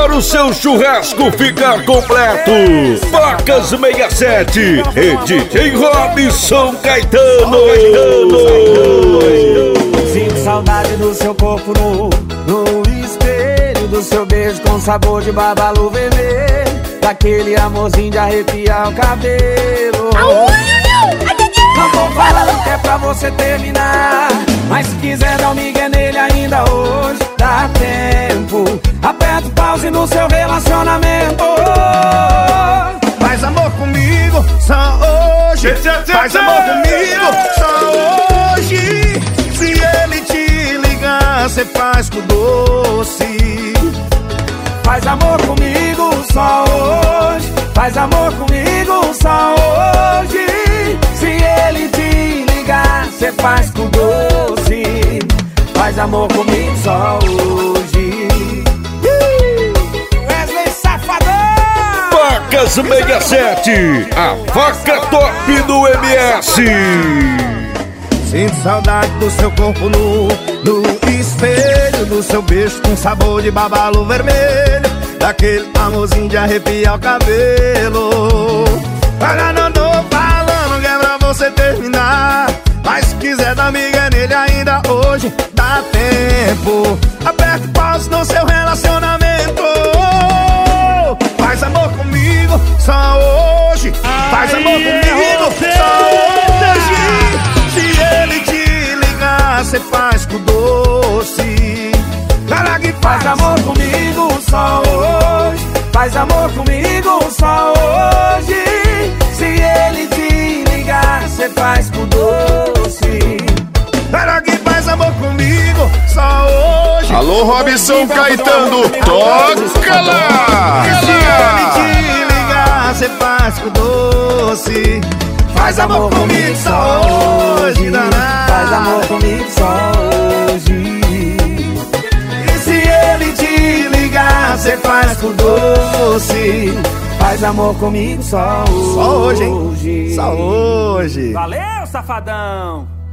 para o seu churrasco ficar completo. Facas 67 e DJ Robson Caetano. Sinto saudade do seu corpo no espelho, do seu beijo com sabor de babalu vermelho, daquele amorzinho de arrepiar o cabelo. Não tô falando que é pra você terminar, mas se quiser dar um migué nele ainda hoje, dá tempo. Aperta o pause no seu relacionamento. Faz amor comigo só hoje. Faz amor comigo só hoje. Se ele te ligar, cê faz com doce. Faz amor comigo só hoje. Faz amor comigo só hoje. Se ele te ligar, cê faz com doce. Faz amor comigo só hoje. Wesley Safadão. Facas 67, a faca top do MS. Sinto saudade do seu corpo no espelho, do seu beijo com sabor de babalu vermelho, daquele amorzinho de arrepiar o cabelo. Olha, não tô falando que é pra você terminar, mas se quiser dar miga nele ainda hoje, dá tempo. Aperta o pause no seu relacionamento. Faz amor comigo só hoje. Faz amor comigo só hoje. Se ele te ligar, cê faz com doce. Cara que faz amor comigo só hoje. Faz amor comigo só hoje. Se ele te ligar, cê faz com doce. Cara que faz amor comigo só hoje. Alô, Robson Caetano, toca lá! Se ele te ligar, cê faz com doce. Faz amor comigo só hoje, danado. Faz amor comigo só hoje. E se ele te ligar, cê faz com doce. Faz amor comigo só hoje. Só hoje, hein? Só hoje. Valeu, safadão!